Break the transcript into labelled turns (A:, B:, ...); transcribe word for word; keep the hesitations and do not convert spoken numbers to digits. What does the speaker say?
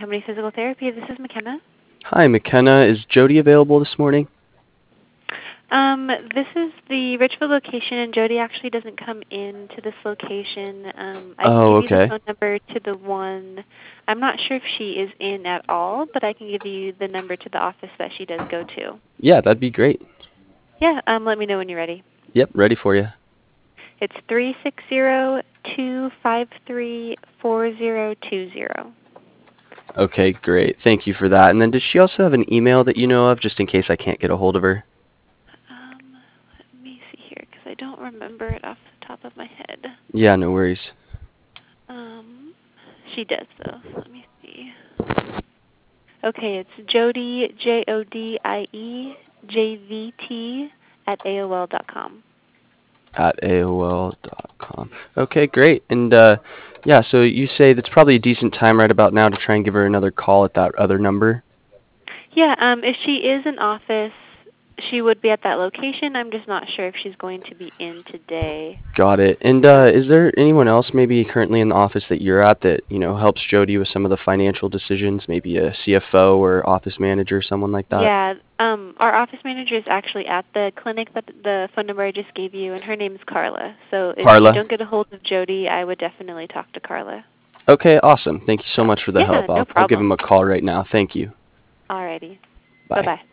A: Harmony Physical Therapy. This is McKenna.
B: Hi, McKenna. Is Jody available this morning?
A: Um, this is the Richfield location, and Jody actually doesn't come in to this location. Um, I can
B: Oh,
A: give you the
B: okay.
A: phone number to the one. I'm not sure if she is in at all, but I can give you the number to the office that she does go to.
B: Yeah, that'd be great.
A: Yeah, um, let me know when you're ready.
B: Yep, ready for you.
A: It's three six zero, two five three, four zero two zero.
B: Okay, great. Thank you for that. And then does she also have an email that you know of, just in case I can't get a hold of her?
A: Um, let me see here, because I don't remember it off the top of my head.
B: Yeah, no worries.
A: Um, she does, though. Let me see. Okay, it's Jody, J O D I E, J V T, at A O L dot com.
B: At A O L dot com. Okay, great. And, uh, yeah, so you say that's probably a decent time right about now to try and give her another call at that other number?
A: Yeah, um, if she is in office, she would be at that location. I'm just not sure if she's going to be in today.
B: Got it. And
A: Um,
B: uh, is there anyone else maybe currently in the office that you're at that, you know, helps Jody with some of the financial decisions, maybe a C F O or office manager, someone like that?
A: yeah, um, our office manager is actually at the clinic, that the phone number I just gave you, and her name is Carla. So if you
B: Carla?
A: don't get a hold of Jody, I would definitely talk to Carla.
B: Okay, awesome. Thank you so much for the
A: Yeah,
B: help.
A: no
B: I'll I'll give him
A: problem.
B: a call right now. Thank you.
A: Alrighty.
B: Bye.
A: Bye-bye.